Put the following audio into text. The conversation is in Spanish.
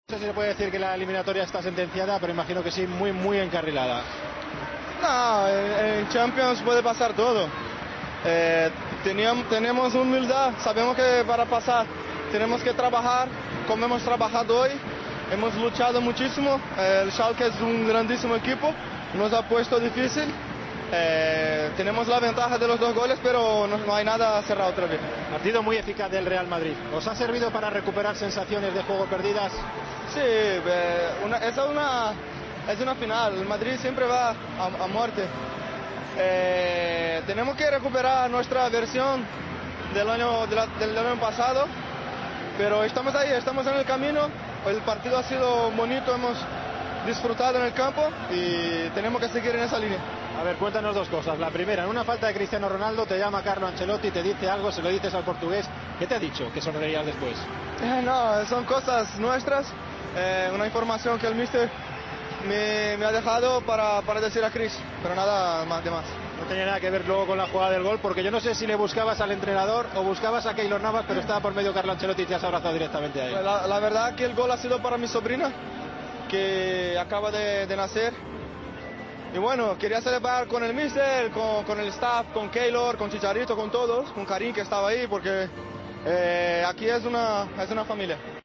No sé si se puede decir que la eliminatoria está sentenciada, pero imagino que sí, muy encarrilada. No, en Champions puede pasar todo. Tenemos humildad, sabemos que para pasar tenemos que trabajar, como hemos trabajado hoy, hemos luchado muchísimo. El Schalke es un grandísimo equipo, nos ha puesto difícil. Tenemos la ventaja de los 2 goles, pero no hay nada cerrado otra vez. Partido muy eficaz del Real Madrid. ¿Os ha servido para recuperar sensaciones de juego perdidas? Sí, es una final. El Madrid siempre va a muerte. Tenemos que recuperar nuestra versión del año pasado, pero estamos ahí, estamos en el camino. El partido ha sido bonito, hemos disfrutado en el campo y tenemos que seguir en esa línea. A ver, cuéntanos 2 cosas. La primera, en una falta de Cristiano Ronaldo te llama Carlo Ancelotti, te dice algo, se lo dices al portugués. ¿Qué te ha dicho? ¿Qué sonreirías después? No, son cosas nuestras, una información que el míster me ha dejado para decir a Chris, pero nada más de más. No tenía nada que ver luego con la jugada del gol, porque yo no sé si le buscabas al entrenador o buscabas a Keylor Navas, pero estaba por medio Carlo Ancelotti y te has abrazado directamente a él. La verdad que el gol ha sido para mi sobrina, que acaba de nacer. Y bueno, quería celebrar con el míster, con el staff, con Keylor, con Chicharito, con todos, con Karim que estaba ahí, porque aquí es una familia.